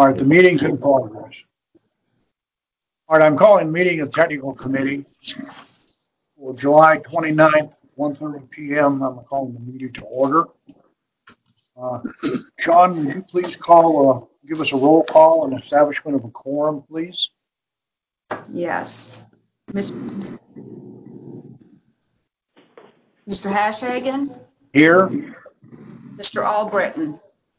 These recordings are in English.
All right, the meeting's in progress. All right, I'm calling meeting of technical committee for July 29th, 1:30 p.m. I'm calling the meeting to order. Sean, would you please give us a roll call and establishment of a quorum, please? Yes. Mr. Hashagen? Here. Mr. Albritton?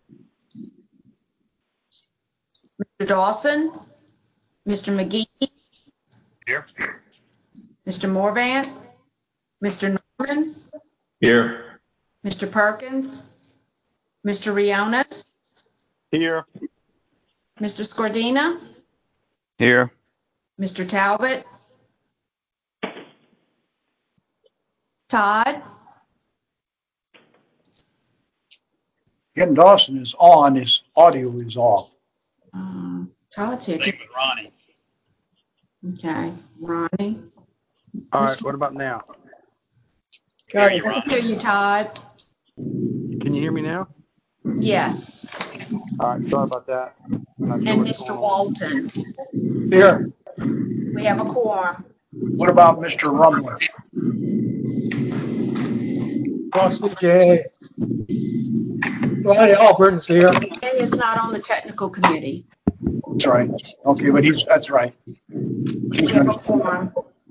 Mr. Dawson? Mr. McGee? Here. Mr. Morvant? Mr. Norman? Here. Mr. Perkins? Mr. Rionis? Here. Mr. Scordina? Here. Mr. Talbot? Todd? Ken Dawson is on, his audio is off. Todd's here. Ronnie. Okay, Ronnie. All right, what about now? I can hear you, Todd. Can you hear me now? Yes. All right, sorry about that. And Mr. Walton. Here. We have a quorum. What about Mr. Rumlich? CJ. Ronnie Albritton's here. He is not on the technical committee. That's right. Okay, but that's right. We have a quorum.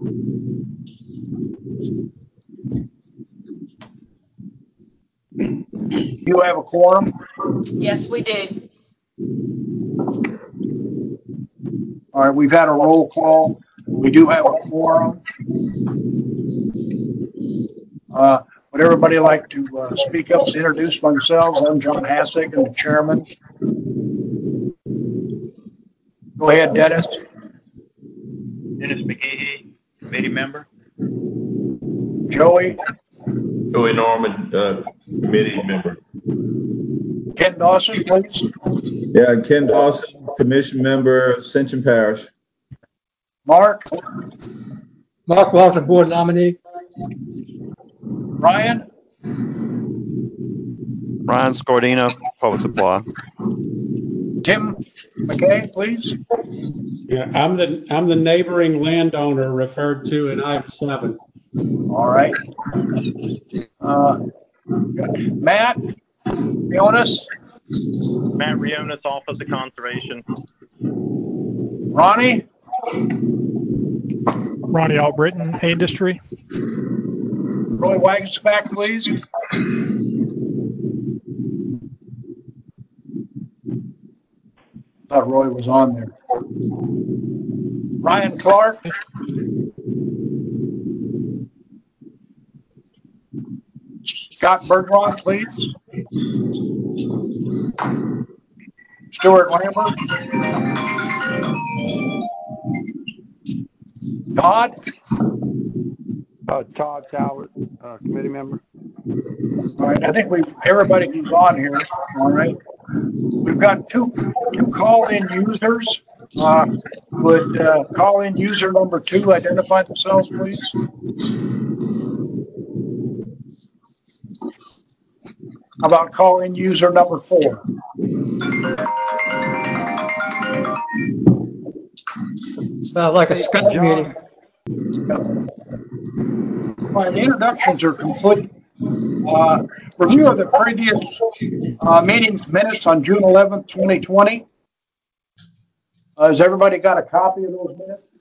You have a quorum? Yes, we do. All right, we've had a roll call. We do have a quorum. Would everybody like to speak up and introduce themselves? I'm John Hassick, I'm the chairman. Go ahead, Dennis. Dennis McGee, committee member. Joey. Joey Norman, committee member. Ken Dawson, please. Yeah, Ken Dawson, commission member, Ascension Parish. Mark. Mark Walton, board nominee. Ryan. Ryan Scordina, public supply. Tim McKay, please. Yeah, I'm the neighboring landowner referred to in item 7. All right. Matt Rionis. Matt Rionis, Office of Conservation. Ronnie. Ronnie Albritton, Industry. Roy Wagensback, please. Thought Roy was on there. Ryan Clark. Scott Bergeron, please. Stuart Lambert. Todd. Todd Talbot, committee member. All right, I think everybody who's on here. All right, we've got two call-in users. Would call-in user number 2 identify themselves, please? How about call-in user number 4? Sounds like a Skype meeting. All right, the introductions are complete. Review of the previous meeting's minutes on June 11th, 2020. Has everybody got a copy of those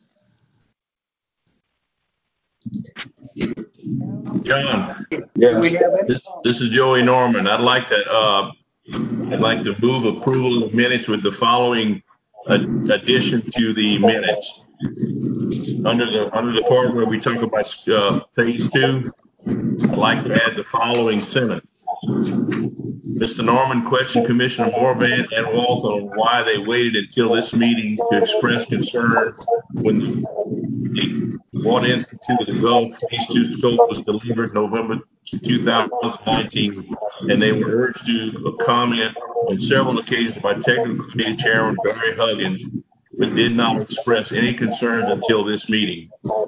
minutes? John, yes. This is Joey Norman. I'd like to move approval of minutes with the following addition to the minutes. Under the part where we talk about phase 2, I'd like to add the following sentence. Mr. Norman questioned Commissioner Morvant and Walton on why they waited until this meeting to express concern when the Water Institute of the Gulf Phase 2 scope was delivered November 2019, and they were urged to comment on several occasions by Technical Committee Chairman Barry Huggins, but did not express any concerns until this meeting.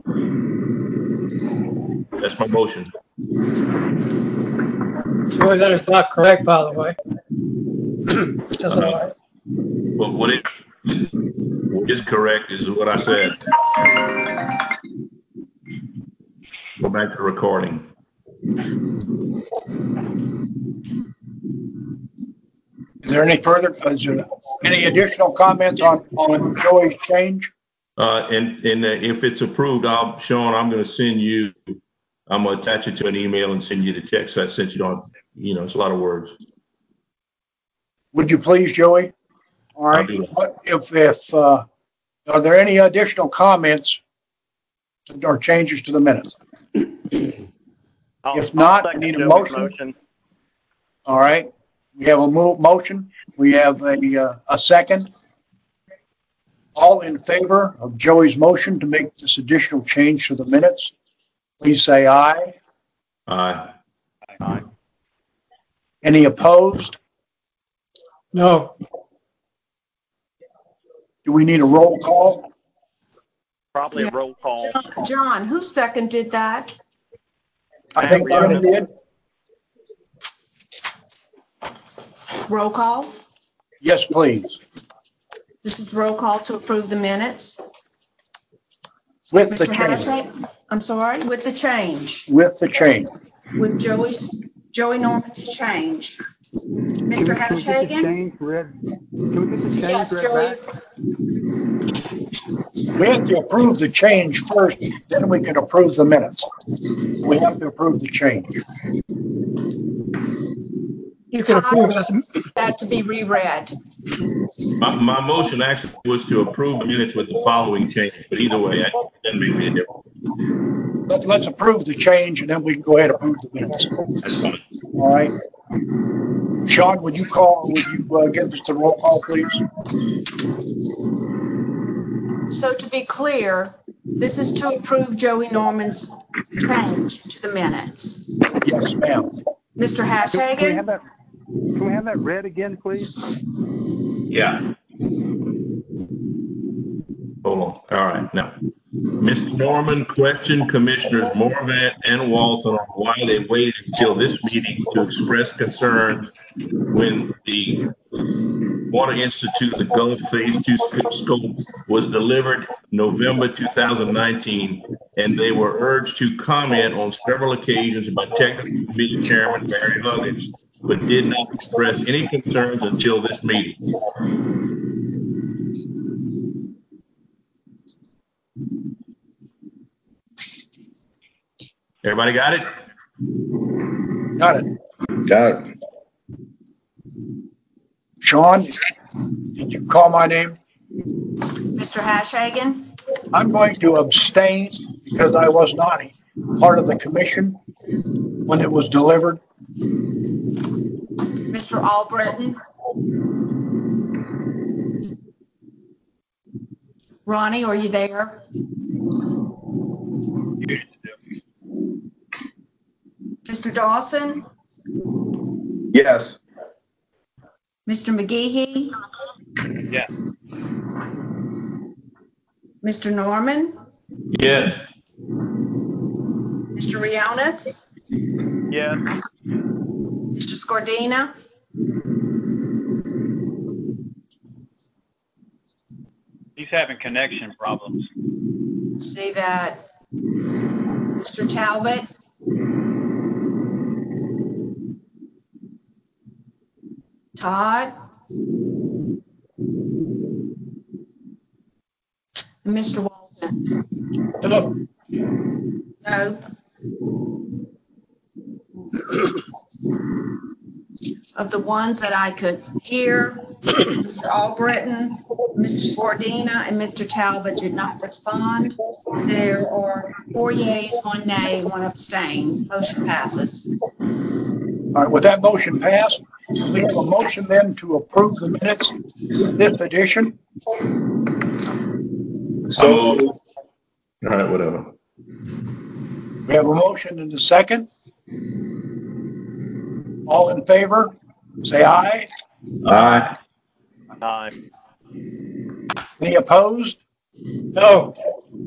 That's my motion. Joey, that is not correct, by the way. That's all right. what is correct is what I said. Go back to the recording. Is there any additional comments on Joey's change? And if it's approved, Sean, I'm going to send you. I'm going to attach it to an email and send you the text I sent you on. It's a lot of words. Would you please, Joey? All right. If are there any additional comments or changes to the minutes? If not, I need a motion. All right. We have a motion. We have a second. All in favor of Joey's motion to make this additional change to the minutes, please say aye. Aye. Aye. Any opposed? No. Do we need a roll call? Probably a roll call. John, who seconded that? I think Jim did. Roll call? Yes, please. This is roll call to approve the minutes. With the Mr. change. Hathaway, I'm sorry, with the change. With the change. With Joey Norman's change. Mr. Hashagan? Can we get the change Yes, read Joey. back? We have to approve the change first, then we can approve the minutes. We have to approve the change. You can approve it as That to be reread. My motion actually was to approve the minutes with the following change, but either way, it doesn't make me a difference. Let's approve the change and then we can go ahead and approve the minutes. That's fine. All right. Sean, would you give us the roll call, please? So to be clear, this is to approve Joey Norman's change to the minutes. Yes, ma'am. Mr. Hashagan? Can we have that read again, please? Yeah. Hold on. All right. Now, Mr. Norman questioned Commissioners Morvat and Walton on why they waited until this meeting to express concerns when the Water Institute, the Gulf Phase 2 scope was delivered November 2019, and they were urged to comment on several occasions by Technical Committee Chairman Barry Huggins, but did not express any concerns until this meeting. Everybody got it? Got it. Got it. Sean, did you call my name? Mr. Hashagan? I'm going to abstain because I was not part of the commission when it was delivered. Mr. Albritton? Ronnie, are you there? Mr. Dawson? Yes. Mr. McGehee? Yes. Mr. Norman? Yes. Mr. Rionis? Yes. Mr. Scordina? He's having connection problems. See that. Mr. Talbot? Todd? Mr. Walton? no. No. Of the ones that I could hear, Mr. Albritton, Mr. Scordina, and Mr. Talbot did not respond. There are 4 yeas, 1 nay, and 1 abstain. Motion passes. All right, with that motion passed, we have a motion then to approve the minutes with this addition. So, all right, whatever. We have a motion and a second. All in favor, say aye. Aye. Aye. Any opposed? No.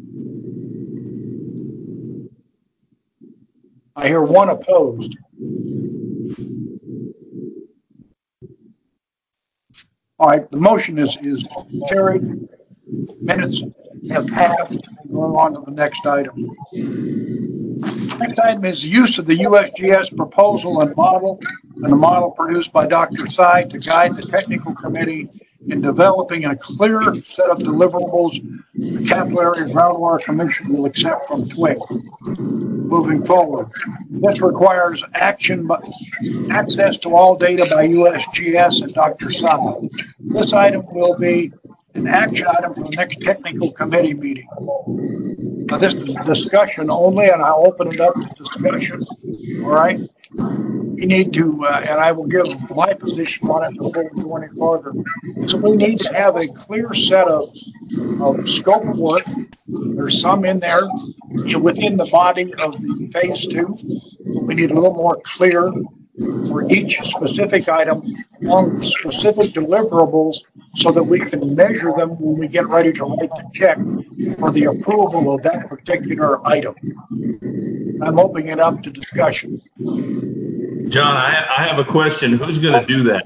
I hear 1 opposed. All right, the motion is carried. Minutes have passed. Going on to the next item. Next item is the use of the USGS proposal and the model produced by Dr. Sy to guide the technical committee in developing a clear set of deliverables the Capital Area Groundwater Commission will accept from TWIG moving forward. This requires access to all data by USGS and Dr. Sy. This item will be an action item for the next technical committee meeting. Now, this is discussion only, and I'll open it up to discussion. All right. We need to, and I will give my position on it before we go any further. So we need to have a clear set of scope of work. There's some in there within the body of the phase 2. We need a little more clear for each specific item on specific deliverables so that we can measure them when we get ready to write the check for the approval of that particular item. I'm opening it up to discussion. John, I have a question. Who's going to do that?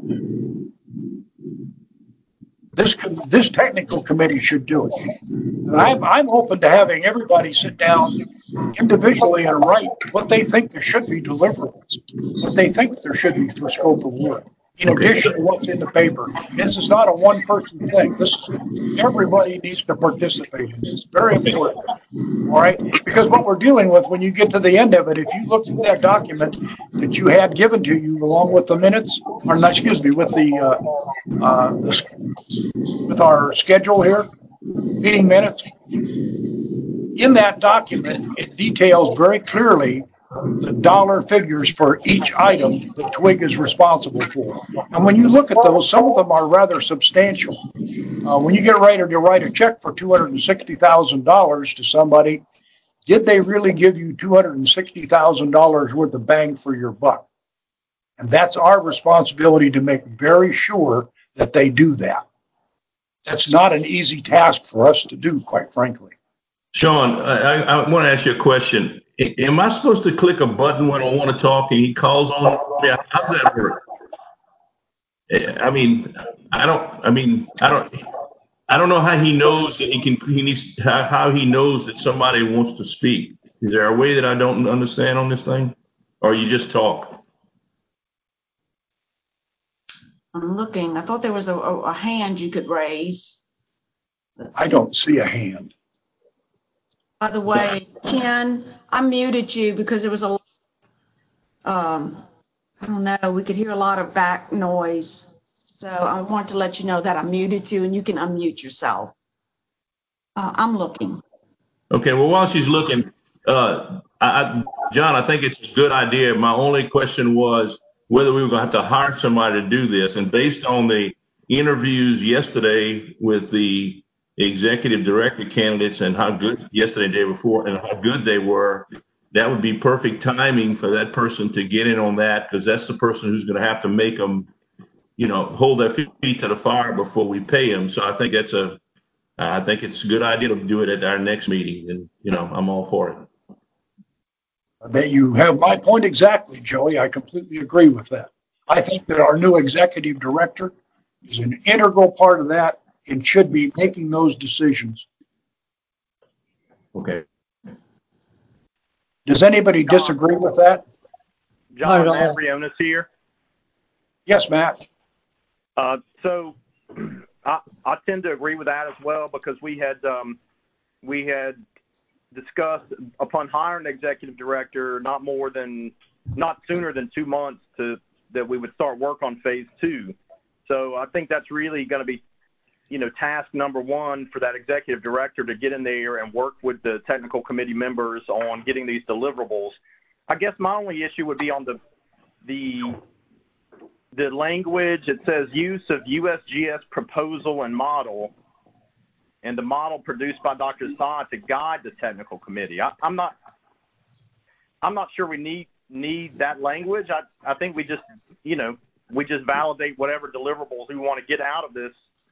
This technical committee should do it. And I'm open to having everybody sit down individually and write what they think there should be deliverables, what they think there should be for scope of work, in addition to what's in the paper. This is not a one-person thing. Everybody needs to participate in this. Very important. All right? Because what we're dealing with when you get to the end of it, if you look at that document that you had given to you along with the minutes, or not, excuse me, with with our schedule here, meeting minutes, in that document, it details very clearly the dollar figures for each item that TWIG is responsible for. And when you look at those, some of them are rather substantial. When you get ready to write a check for $260,000 to somebody, did they really give you $260,000 worth of bang for your buck? And that's our responsibility to make very sure that they do that. That's not an easy task for us to do, quite frankly. Sean, I want to ask you a question. Am I supposed to click a button when I want to talk and he calls on me? How does that work? I don't know how he knows that how he knows that somebody wants to speak. Is there a way that I don't understand on this thing? Or you just talk? I'm looking. I thought there was a hand you could raise. I don't see a hand. By the way, Ken, I muted you because it was I don't know, we could hear a lot of back noise. So I want to let you know that I muted you and you can unmute yourself. I'm looking. Okay, well, while she's looking, John, I think it's a good idea. My only question was whether we were going to have to hire somebody to do this. And based on the interviews yesterday with the executive director candidates and how good yesterday and the day before and how good they were, that would be perfect timing for that person to get in on that, because that's the person who's going to have to make them, hold their feet to the fire before we pay them. So I think it's a good idea to do it at our next meeting, and I'm all for it. I bet you have my point exactly, Joey. I completely agree with that. I think that our new executive director is an integral part of that and should be making those decisions. Okay. Does anybody disagree with that? John, Matt Rionis here. Yes, Matt. So I tend to agree with that as well, because we had discussed upon hiring an executive director not sooner than 2 months that we would start work on phase 2. So I think that's really going to be task number 1 for that executive director, to get in there and work with the technical committee members on getting these deliverables. I guess my only issue would be on the language. It says use of USGS proposal and model, and the model produced by Dr. Sy to guide the technical committee. I'm not sure we need that language. I think we just validate whatever deliverables we want to get out of it.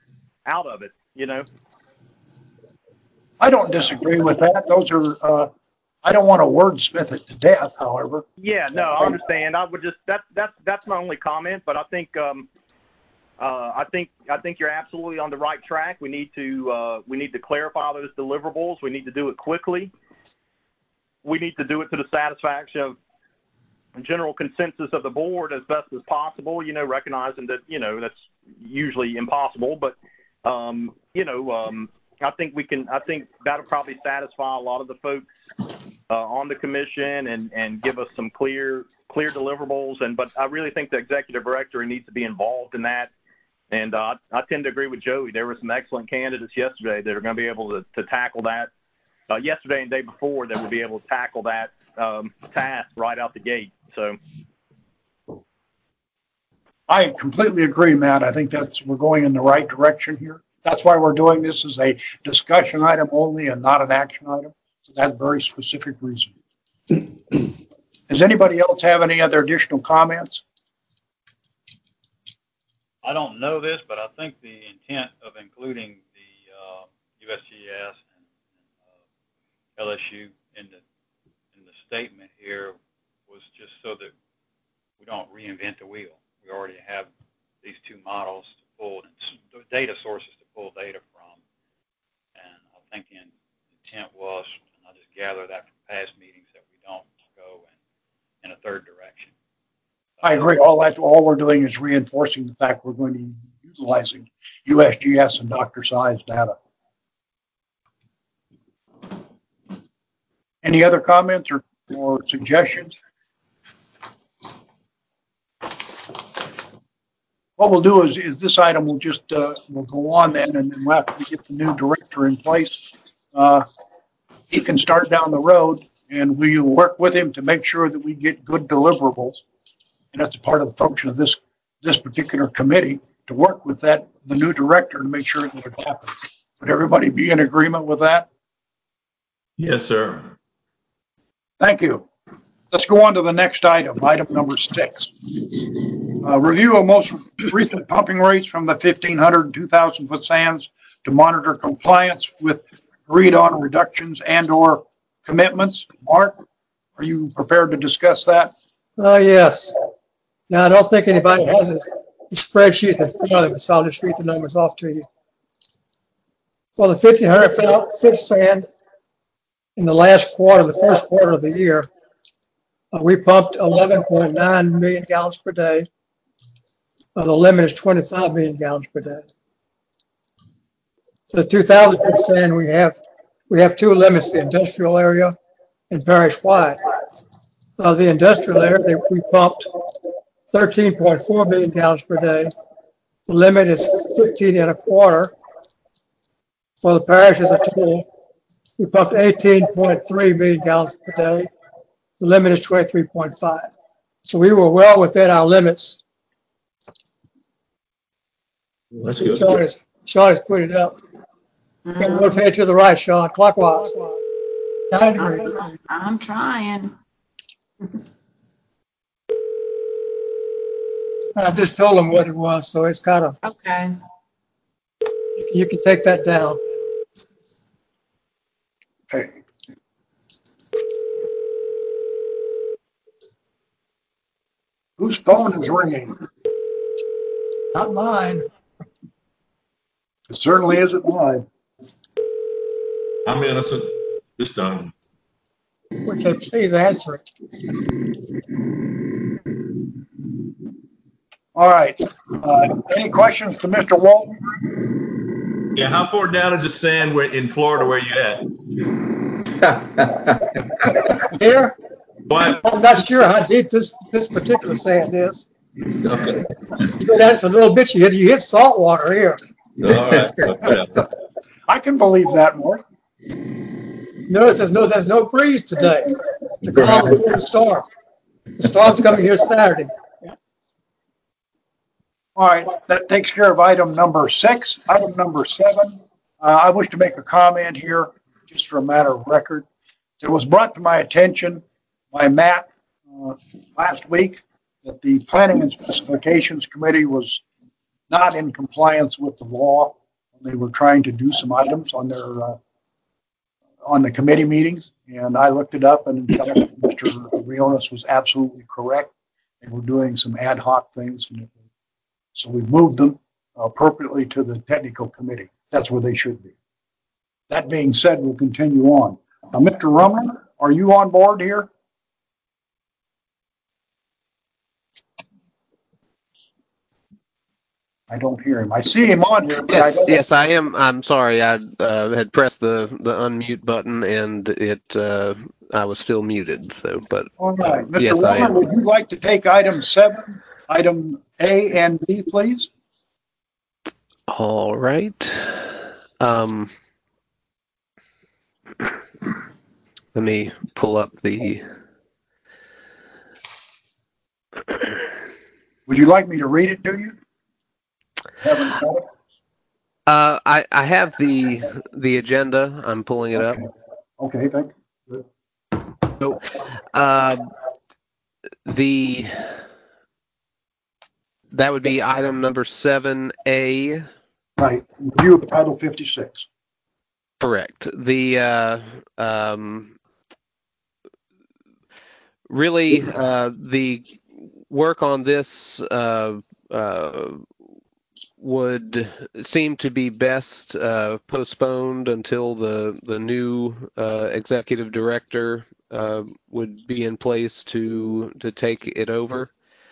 I don't disagree with that. Those are, I don't want to wordsmith it to death, however. Yeah, no, I understand. I would just, that's my only comment, but I think I think you're absolutely on the right track. We need to clarify those deliverables. We need to do it quickly. We need to do it to the satisfaction of general consensus of the board as best as possible. Recognizing that that's usually impossible, but I think that'll probably satisfy a lot of the folks on the commission and give us some clear deliverables. But I really think the executive director needs to be involved in that. And I tend to agree with Joey. There were some excellent candidates yesterday that are going to be able to tackle that. Yesterday and the day before, that will be able to tackle that task right out the gate. So I completely agree, Matt. I think we're going in the right direction here. That's why we're doing this as a discussion item only and not an action item. So that's a very specific reason. Does anybody else have any other additional comments? I don't know this, but I think the intent of including the USGS and LSU in the statement here was just so that we don't reinvent the wheel. We already have these two models to pull and data sources to pull data from, and I think the intent was, and I just gather that from past meetings, that we don't go in a third direction. I agree. All we're doing is reinforcing the fact we're going to be utilizing USGS and Dr. Sai's data. Any other comments or suggestions? What we'll do is this item will just will go on then, and then after we get the new director in place, he can start down the road, and we will work with him to make sure that we get good deliverables. And that's a part of the function of this particular committee, to work with the new director to make sure that it happens. Would everybody be in agreement with that? Yes, sir. Thank you. Let's go on to the next item, item number 6. Review of most recent pumping rates from the 1,500 and 2,000 foot sands to monitor compliance with agreed on reductions and or commitments. Mark, are you prepared to discuss that? Yes. Now, I don't think anybody has a spreadsheet in front of them, so I'll just read the numbers off to you. For the 1,500 foot sand in the last quarter, the first quarter of the year, we pumped 11.9 million gallons per day. The limit is 25 million gallons per day. For the 2,000 foot sand, we have two limits: the industrial area and parish wide. The industrial area, we pumped 13.4 million gallons per day. The limit is 15 and a quarter. For the parish as a total, we pumped 18.3 million gallons per day. The limit is 23.5. So we were well within our limits. That's good. Sean has put it up. Can rotate to the right, Sean, clockwise. 9 degrees. I'm trying. I just told him what it was, so it's kind of okay. You can take that down. Okay. Whose phone is ringing? Not mine. It certainly isn't mine. I'm innocent this time. Would you please answer it? All right. Any questions to Mr. Walton? Yeah, how far down is the sand in Florida where you at? Here? What? I'm not sure how deep this particular sand is. Okay. You go down, it's a little bit, you hit salt water here. All right. Okay. I can believe that, Mark. Notice there's no breeze today to calm before the storm. The storm's coming here Saturday. All right, that takes care of item number 6. Item number 7, I wish to make a comment here, just for a matter of record. It was brought to my attention by Matt last week that the Planning and Specifications Committee was not in compliance with the law. They were trying to do some items on their on the committee meetings, and I looked it up, and Mr. Rionis was absolutely correct. They were doing some ad hoc things, so we moved them. appropriately to the technical committee. That's where they should be. That being said, we'll continue on. Mr. Rumlin, are you on board here? I don't hear him. I see him on here, but Yes, I am. I'm sorry. I had pressed the unmute button and I was still muted. So, but all right, Mr. yes, I am. Would you like to take item 7, item A and B, please? All right. Let me pull up the. Would you like me to read it to you? I have the agenda. I'm pulling it up. Okay, thank you. So, that would be item number 7A. Right, review of Title 56. Correct. Really, the work on this would seem to be best postponed until the new executive director would be in place to take it over.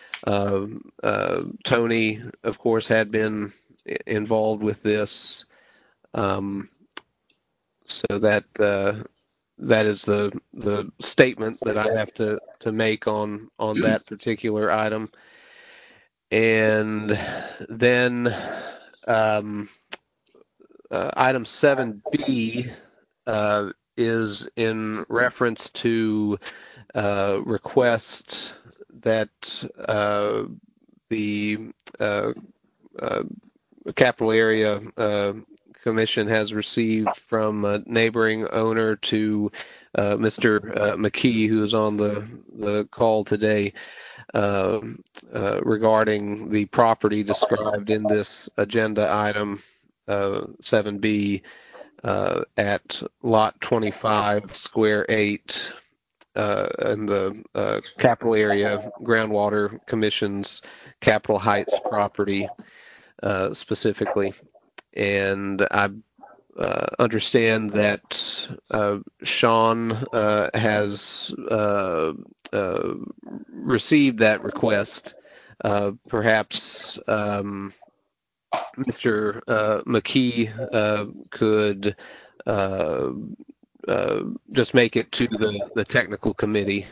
Tony, of course, had been involved with this, so that is the statement that I have to make on that particular item. And then item 7B is in reference to request that the Capital Area Commission has received from a neighboring owner to Mr. McKee, who is on the call today, regarding the property described in this agenda item 7B at lot 25, square 8, in the Capital Area Groundwater Commission's Capitol Heights property specifically. And I understand that Sean has received that request. Perhaps Mr. McKee could just make it to the technical committee.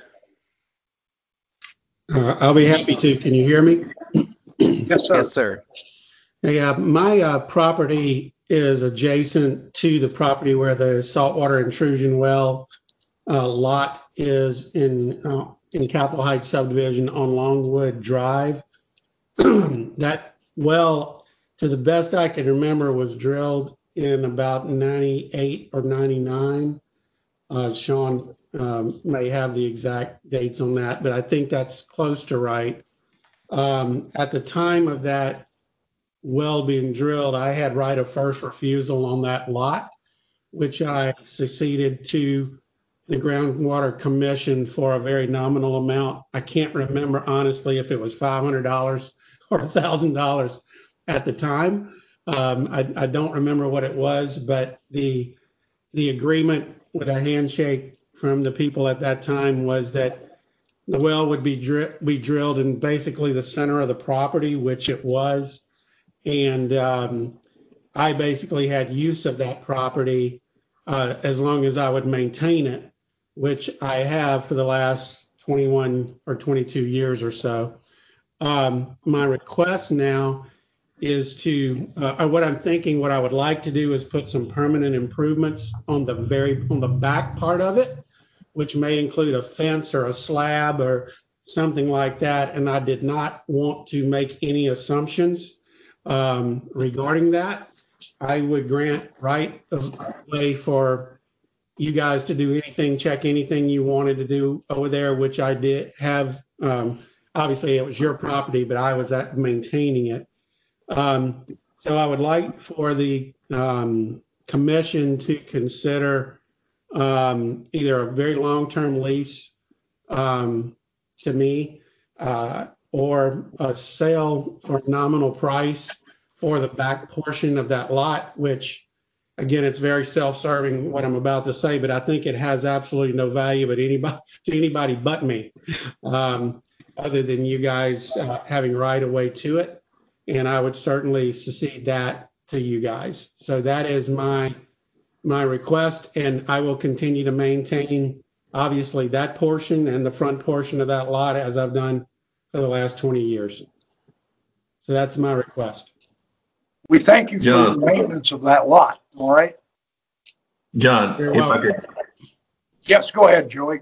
I'll be happy to. Can you hear me? Yes, sir. Yes, sir. Yeah, my property is adjacent to the property where the saltwater intrusion well lot is in Capitol Heights subdivision on Longwood Drive. That well, to the best I can remember, was drilled in about 98 or 99. Sean may have the exact dates on that, but I think that's close to right. At the time of that well being drilled, I had right of first refusal on that lot, which I succeeded to the Groundwater Commission for a very nominal amount. I can't remember honestly if it was $500 or $1,000 at the time. I don't remember what it was, but the agreement with a handshake from the people at that time was that the well would be drilled in basically the center of the property, which it was. And I basically had use of that property as long as I would maintain it, which I have for the last 21 or 22 years or so. My request now is to, what I'm thinking, what I would like to do is put some permanent improvements on the back part of it, which may include a fence or a slab or something like that. And I did not want to make any assumptions regarding that. I would grant right of way for you guys to do anything, check anything you wanted to do over there, which I did have. Obviously, it was your property, but I was maintaining it. So I would like for the commission to consider either a very long-term lease to me or a sale for a nominal price for the back portion of that lot, which, again, it's very self-serving what I'm about to say, but I think it has absolutely no value to anybody but me, other than you guys having right of way to it. And I would certainly secede that to you guys. So that is my request, and I will continue to maintain, obviously, that portion and the front portion of that lot as I've done for the last 20 years. So that's my request. We thank you for the maintenance of that lot. All right. John, if I could. Yes, go ahead, Joey.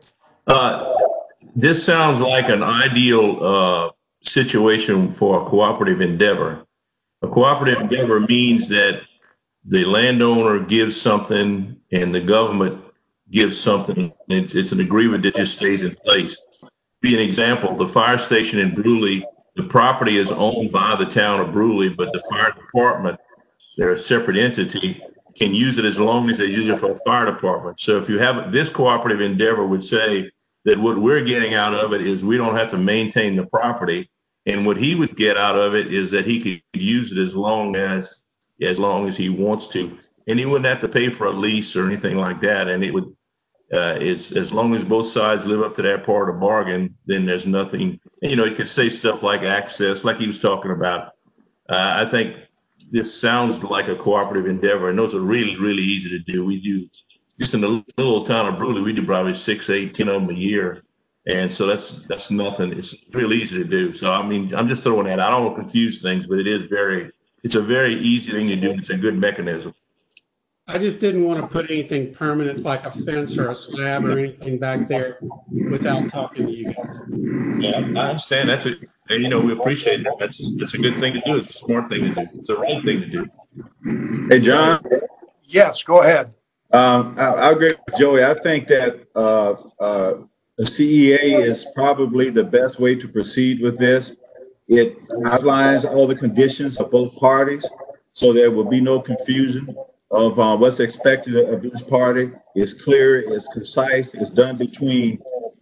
This sounds like an ideal situation for a cooperative endeavor. A cooperative endeavor means that the landowner gives something and the government gives something. It's an agreement that just stays in place. Be an example, the fire station in Brewley, the property is owned by the town of Brewley, but the fire department, they're a separate entity, can use it as long as they use it for the fire department. So if you have this cooperative endeavor would say that what we're getting out of it is we don't have to maintain the property. And what he would get out of it is that he could use it as long as he wants to. And he wouldn't have to pay for a lease or anything like that. And it would, as long as both sides live up to that part of the bargain, then there's nothing, it could say stuff like access, like he was talking about. I think this sounds like a cooperative endeavor, and those are really, really easy to do. We do, just in the little town of Brewley, we do probably 6, 8, 10 of them a year. And so that's nothing. It's really easy to do. So, I mean, I'm just throwing that out. I don't want to confuse things, but it's a very easy thing to do. It's a good mechanism. I just didn't want to put anything permanent like a fence or a slab or anything back there without talking to you guys. Yeah, I understand. We appreciate it. That's a good thing to do. It's a smart thing to do. It's the right thing to do. Hey, John. Yes, go ahead. I agree with Joey. I think that the CEA is probably the best way to proceed with this. It outlines all the conditions of both parties, so there will be no confusion of what's expected of each party. It's clear, it's concise, it's done between,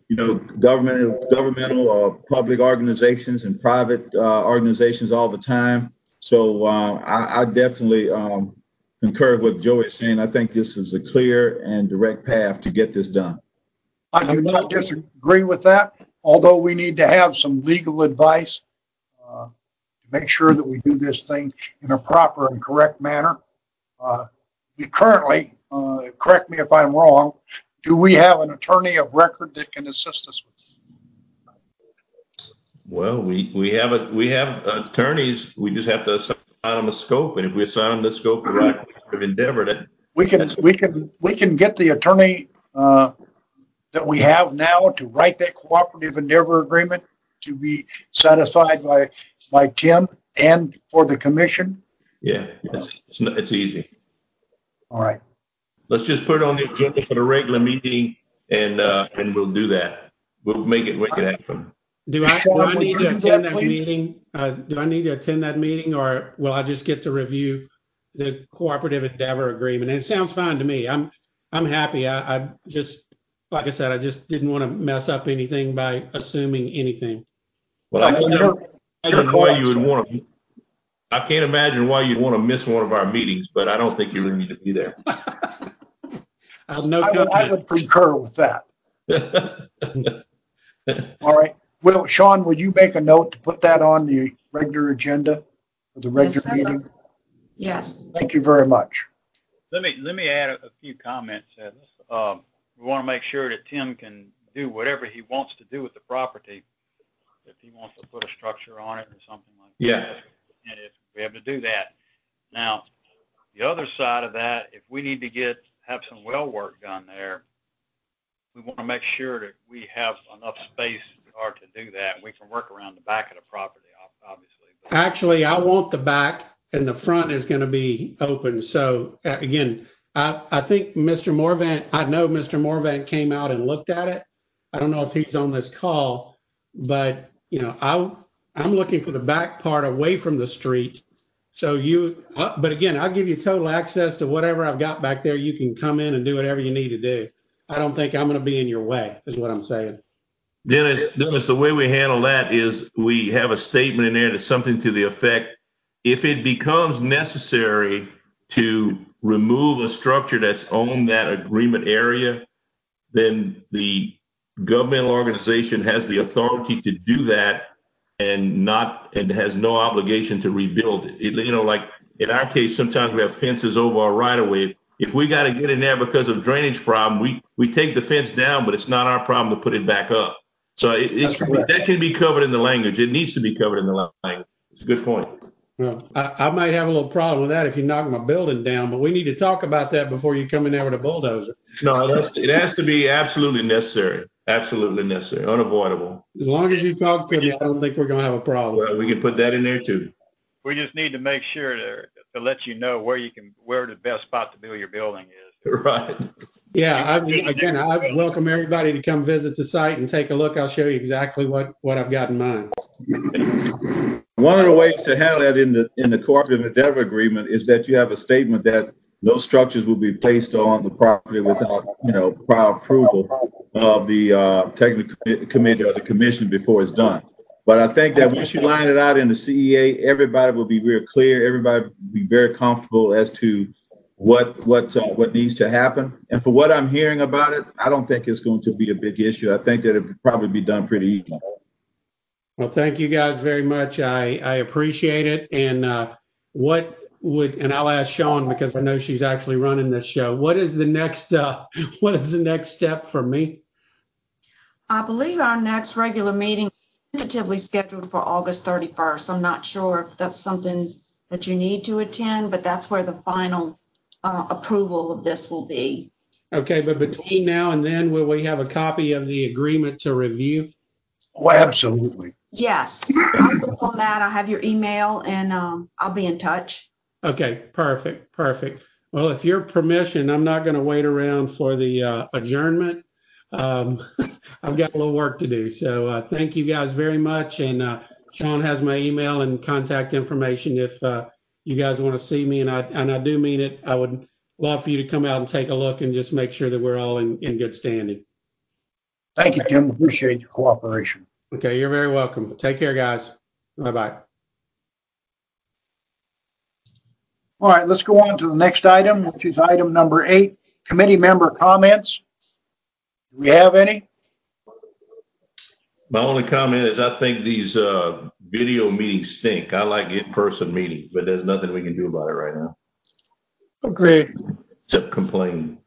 governmental or public organizations and private organizations all the time. So I definitely concur with what Joey is saying. I think this is a clear and direct path to get this done. I do not disagree with that, although we need to have some legal advice to make sure that we do this thing in a proper and correct manner. We currently, correct me if I'm wrong, do we have an attorney of record that can assist us with this? Well, we have attorneys. We just have to assign them a scope, and if we assign them the scope of the right of endeavor, that we can get the attorney that we have now to write that cooperative endeavor agreement to be satisfied by Tim and for the commission. Yeah, it's easy. All right. Let's just put it on the agenda for the regular meeting, and we'll do that. We'll make it happen. Do I need to attend that meeting? Do I need to attend that meeting, or will I just get to review the cooperative endeavor agreement? And it sounds fine to me. I'm happy. I just, like I said, I just didn't want to mess up anything by assuming anything. Well, I can't imagine why you would want to. I can't imagine why you'd want to miss one of our meetings, but I don't think you really need to be there. I would concur with that. All right. Well, Sean, would you make a note to put that on the regular agenda for the regular meeting? Yes. Thank you very much. Let me add a few comments. We want to make sure that Tim can do whatever he wants to do with the property. If he wants to put a structure on it or something like that, and if we have to do that. Now, the other side of that, if we need to have some well work done there, we want to make sure that we have enough space to do that. We can work around the back of the property, obviously. Actually, I want the back, and the front is going to be open. So again, I think Mr. Morvant came out and looked at it. I don't know if he's on this call, but I'm looking for the back part away from the street. So but again, I'll give you total access to whatever I've got back there. You can come in and do whatever you need to do. I don't think I'm going to be in your way, is what I'm saying. Dennis, the way we handle that is we have a statement in there that's something to the effect, if it becomes necessary to remove a structure that's on that agreement area, then the governmental organization has the authority to do that and has no obligation to rebuild it. Like in our case, sometimes we have fences over our right of way. If we got to get in there because of drainage problem, we take the fence down, but it's not our problem to put it back up. So that can be covered in the language. It needs to be covered in the language. It's a good point. Well, I might have a little problem with that if you knock my building down, but we need to talk about that before you come in there with a bulldozer. No, it has to be absolutely necessary. Absolutely necessary. Unavoidable. As long as you talk to me, I don't think we're going to have a problem. Well, we can put that in there too. We just need to make sure to let you know where the best spot to build your building is. Right. Yeah. I welcome everybody to come visit the site and take a look. I'll show you exactly what I've got in mind. One of the ways to handle that in the cooperative endeavor agreement is that you have a statement that no structures will be placed on the property without, prior approval of the technical committee or the commission before it's done. But I think that once you line it out in the CEA, everybody will be very clear. Everybody will be very comfortable as to what needs to happen. And for what I'm hearing about it, I don't think it's going to be a big issue. I think that it would probably be done pretty easily. Well, thank you guys very much. I appreciate it. And and I'll ask Sean because I know she's actually running this show. What is the next step for me? I believe our next regular meeting is tentatively scheduled for August 31st. I'm not sure if that's something that you need to attend, but that's where the final approval of this will be. Okay, but between now and then, will we have a copy of the agreement to review? Oh, absolutely. Yes, I'll work on that. I have your email and I'll be in touch. Okay, perfect. Well, if your permission, I'm not going to wait around for the adjournment. I've got a little work to do. So thank you guys very much. And Sean has my email and contact information if you guys want to see me. And I do mean it. I would love for you to come out and take a look and just make sure that we're all in good standing. Thank you, Tim. Appreciate your cooperation. Okay, you're very welcome. Take care, guys. Bye-bye. All right, let's go on to the next item, which is item number 8, committee member comments. Do we have any? My only comment is I think these video meetings stink. I like in-person meetings, but there's nothing we can do about it right now. Agreed. Except complain.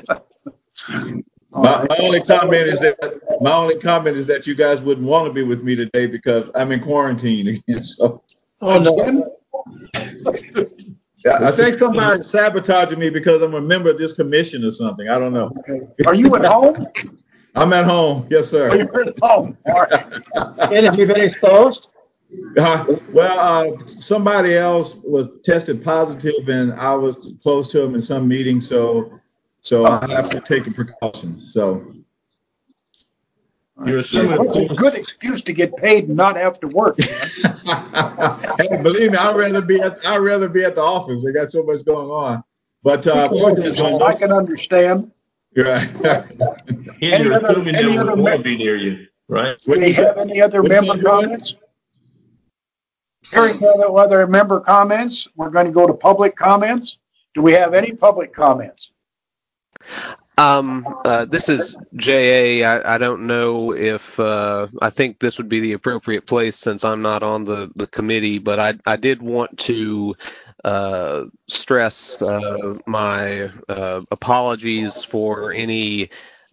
My only comment is that you guys wouldn't want to be with me today because I'm in quarantine again. So. Oh no. Yeah, I think somebody's sabotaging me because I'm a member of this commission or something. I don't know. Okay. Are you at home? I'm at home. Yes, sir. Oh, you're at home. All right. And have you been exposed? Somebody else was tested positive, and I was close to him in some meeting, so I have to take the precautions. So you're assuming it's a good excuse to get paid and not have to work. Hey, believe me, I'd rather be at the office. They got so much going on. But I can understand. Right. You're assuming that we're going to be near you, right? Do we have any other member comments? Hearing no other member comments, we're going to go to public comments. Do we have any public comments? This is JA. I don't know if I think this would be the appropriate place since I'm not on the committee, but I did want to stress my apologies for any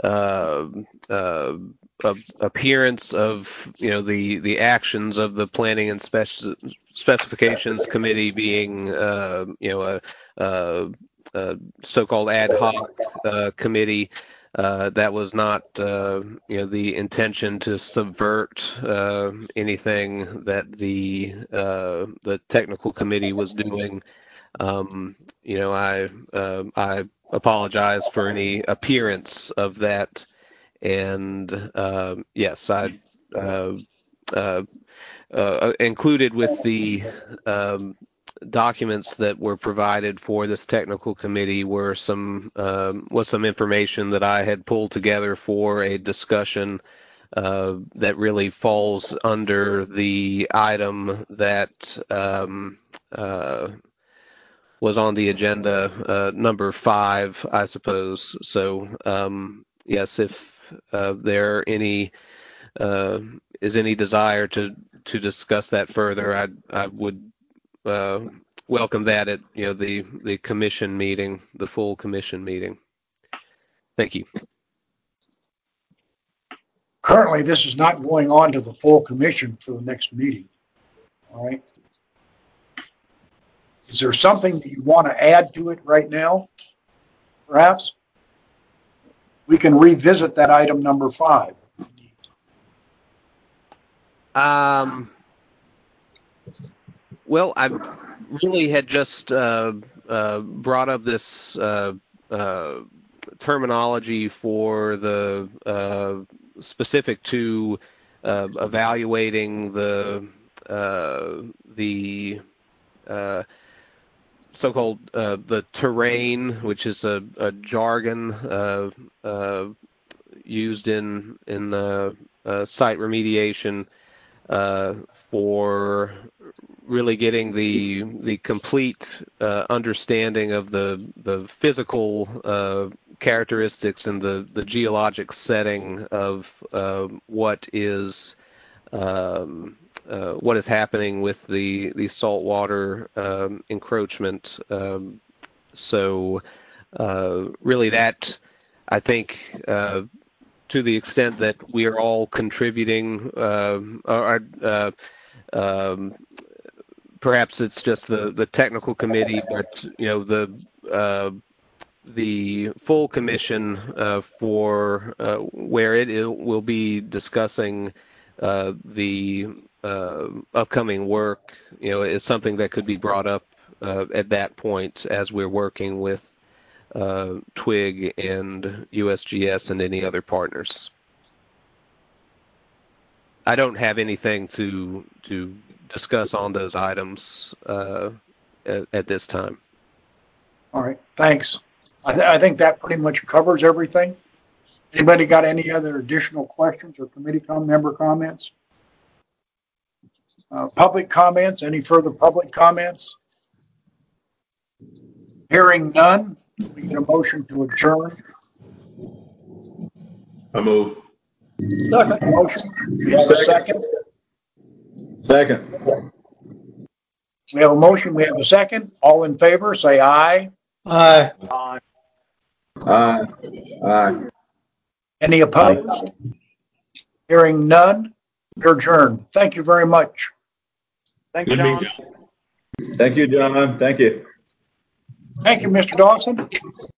appearance of the actions of the Planning and Specifications Committee being a so-called ad hoc committee. That was not the intention to subvert anything that the technical committee was doing. I apologize for any appearance of that, and yes, I included with the documents that were provided for this technical committee was some information that I had pulled together for a discussion that really falls under the item that was on the agenda, number 5, I suppose. So yes, if there any is any desire to discuss that further, I would welcome that at the commission meeting, the full commission meeting. Thank you. Currently, this is not going on to the full commission for the next meeting. All right. Is there something that you want to add to it right now? Perhaps we can revisit that item number 5. Well, I really had just brought up this terminology for the specific to evaluating the so-called the terrain, which is a jargon used in site remediation for really getting the complete understanding of the physical characteristics and the geologic setting of what is happening with the saltwater encroachment. So really that, I think, to the extent that we are all contributing, perhaps it's just the technical committee, but the full commission for where it will be discussing the upcoming work, is something that could be brought up at that point as we're working with TWIG and USGS and any other partners. I don't have anything to discuss on those items at this time. All right, thanks. I think that pretty much covers everything. Anybody got any other additional questions or committee member comments? Public comments? Any further public comments? Hearing none, we get a motion to adjourn. I move. Second motion. We have a second. Second. We have a motion. We have a second. All in favor, say aye. Aye. Aye. Aye. Aye. Any opposed? Hearing none, you're adjourned. Thank you very much. Thanks, Good John. meeting. Thank you, John. Thank you. Thank you, Mr. Dawson.